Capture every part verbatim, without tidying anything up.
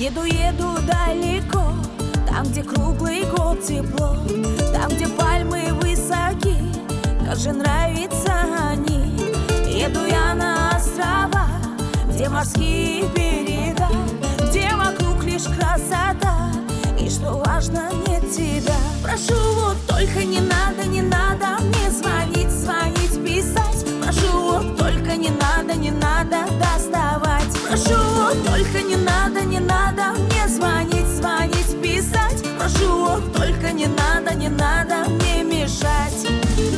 Еду, еду далеко, там, где круглый год тепло, там, где пальмы высоки, как же нравятся они. Еду я на острова, где морские берега, где вокруг лишь красота, и что важно, нет тебя. Прошу, вот только не надо, не надо мне звонить, звонить, писать. Прошу, вот только не надо, не надо доставать. Прошу, вот только не надо, не надо мне звонить, звонить, писать. Прошу, вот только не надо, не надо мне мешать.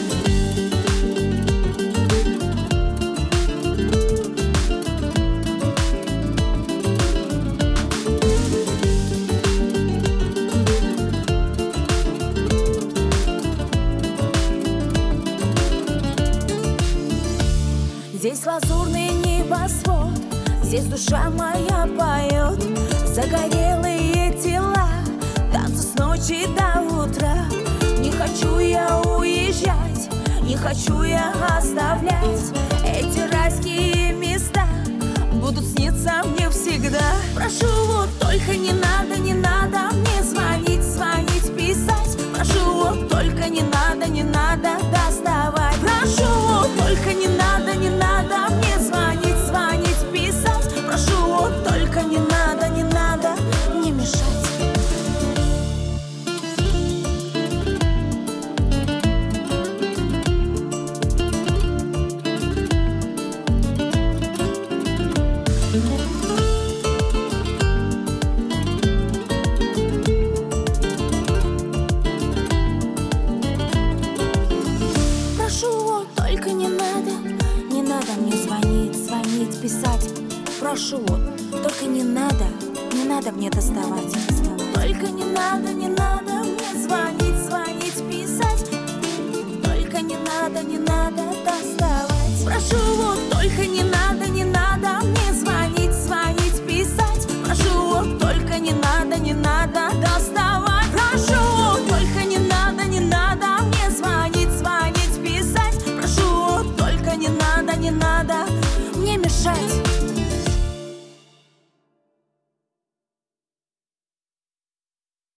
Здесь лазурный небосвод, здесь душа моя поет. Загорелые тела, танцы с ночи до утра. Не хочу я уезжать, не хочу я оставлять. Эти райские места будут сниться мне всегда. Прошу, вот только не надо, не надо мне звонить, звонить, писать. Прошу, вот только не надо, не надо доставать. Прошу, вот только не надо, не надо мне звонить, звонить, писать. Прошу, вот только не надо, не надо мне мешать. Только не надо, не надо мне звонить, звонить, писать. Прошу, только не надо, не надо мне доставать. Только не надо, не надо